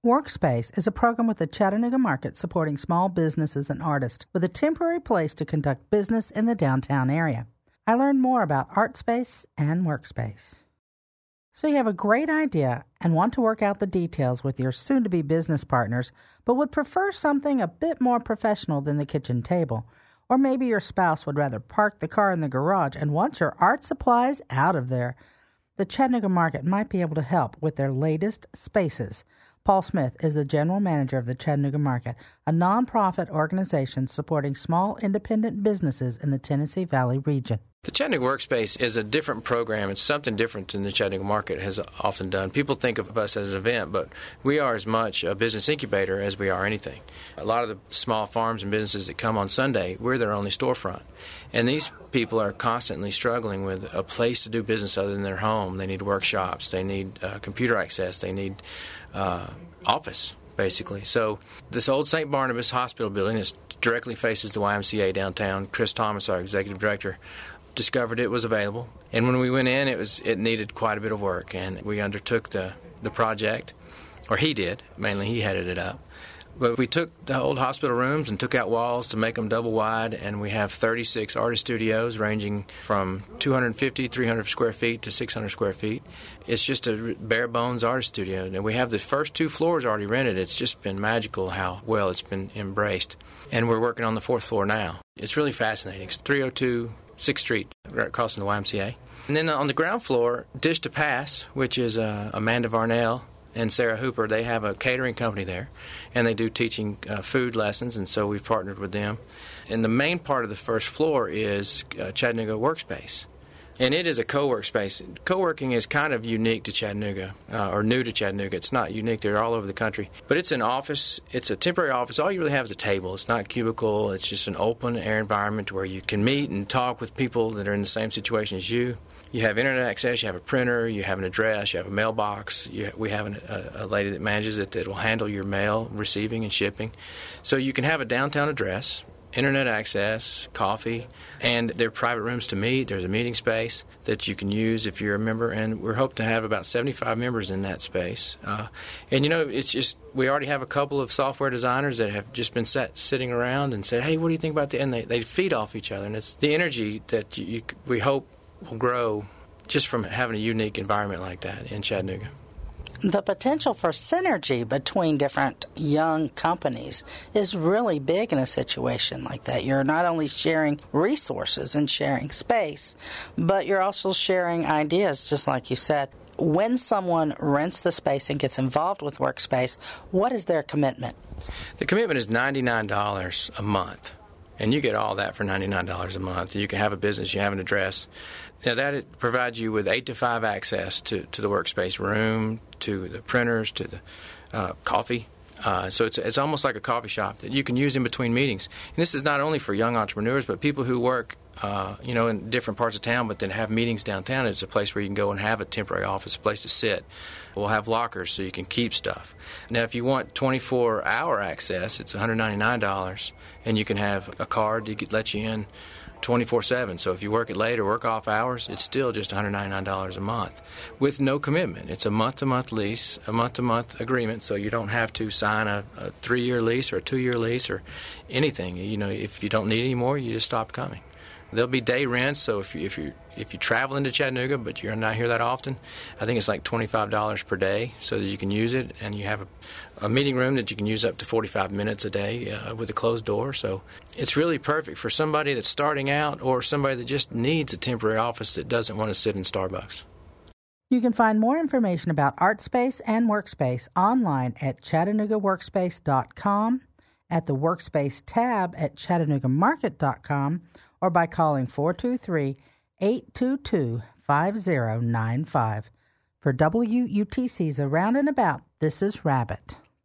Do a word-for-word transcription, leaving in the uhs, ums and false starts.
Workspace is a program with the Chattanooga market supporting small businesses and artists with a temporary place to conduct business in the downtown area. I learned more about ArtSpace and Workspace. So you have a great idea and want to work out the details with your soon-to-be business partners, but would prefer something a bit more professional than the kitchen table. Or maybe your spouse would rather park the car in the garage and wants your art supplies out of there. The Chattanooga market might be able to help with their latest spaces. Paul Smith is the general manager of the Chattanooga Market, a nonprofit organization supporting small independent businesses in the Tennessee Valley region. The Chattanooga Workspace is a different program. It's something different than the Chattanooga Market has often done. People think of us as an event, but we are as much a business incubator as we are anything. A lot of the small farms and businesses that come on Sunday, we're their only storefront. And these people are constantly struggling with a place to do business other than their home. They need workshops. They need uh, computer access. They need uh, office, basically. So this old Saint Barnabas Hospital building that directly faces the Y M C A downtown, Chris Thomas, our executive director, discovered it was available. And when we went in, it was it needed quite a bit of work. And we undertook the, the project, or he did. Mainly he headed it up. But we took the old hospital rooms and took out walls to make them double wide, and we have thirty-six artist studios ranging from two hundred fifty, three hundred square feet to six hundred square feet. It's just a bare-bones artist studio, and we have the first two floors already rented. It's just been magical how well it's been embraced. And we're working on the fourth floor now. It's really fascinating. It's three oh two sixth Street, right across from the Y M C A. And then on the ground floor, Dish to Pass, which is uh, Amanda Varnell and Sarah Hooper, they have a catering company there, and they do teaching uh, food lessons, and so we've partnered with them. And the main part of the first floor is uh, Chattanooga Workspace, and it is a co-work space. Co-working is kind of unique to Chattanooga, uh, or new to Chattanooga. It's not unique. They're all over the country. But it's an office. It's a temporary office. All you really have is a table. It's not a cubicle. It's just an open-air environment where you can meet and talk with people that are in the same situation as you. You have internet access, you have a printer, you have an address, you have a mailbox. You, we have an, a, a lady that manages it that will handle your mail, receiving and shipping. So you can have a downtown address, internet access, coffee, and there are private rooms to meet. There's a meeting space that you can use if you're a member, and we're hoping to have about seventy-five members in that space. Uh, and, you know, it's just we already have a couple of software designers that have just been sat, sitting around and said, hey, what do you think about that? And they, they feed off each other, and it's the energy that you, you, we hope will grow just from having a unique environment like that in Chattanooga. The potential for synergy between different young companies is really big in a situation like that. You're not only sharing resources and sharing space, but you're also sharing ideas, just like you said. When someone rents the space and gets involved with Workspace, what is their commitment? The commitment is ninety-nine dollars a month. And you get all that for ninety-nine dollars a month. You can have a business, you have an address. Now, that it provides you with eight to five access to, to the workspace room, to the printers, to the uh, coffee. Uh, so it's it's almost like a coffee shop that you can use in between meetings. And this is not only for young entrepreneurs, but people who work uh, you know, in different parts of town, but then have meetings downtown. It's a place where you can go and have a temporary office, a place to sit. We'll have lockers so you can keep stuff. Now, if you want twenty-four hour access, it's one hundred ninety-nine dollars, and you can have a card that lets you in twenty-four seven. So if you work it late or work off hours, it's still just one hundred ninety-nine dollars a month with no commitment. It's a month-to-month lease, a month-to-month agreement, so you don't have to sign a, a three-year lease or a two-year lease or anything. You know, if you don't need any more, you just stop coming. There'll be day rents, so if you if you if you travel into Chattanooga but you're not here that often, I think it's like twenty-five dollars per day, so that you can use it, and you have a, a meeting room that you can use up to forty-five minutes a day uh, with a closed door. So it's really perfect for somebody that's starting out or somebody that just needs a temporary office that doesn't want to sit in Starbucks. You can find more information about ArtSpace and Workspace online at chattanooga workspace dot com, at the Workspace tab at chattanooga market dot com, or by calling four two three, eight two two, five zero nine five. For W U T C's Around and About, this is Rabbit.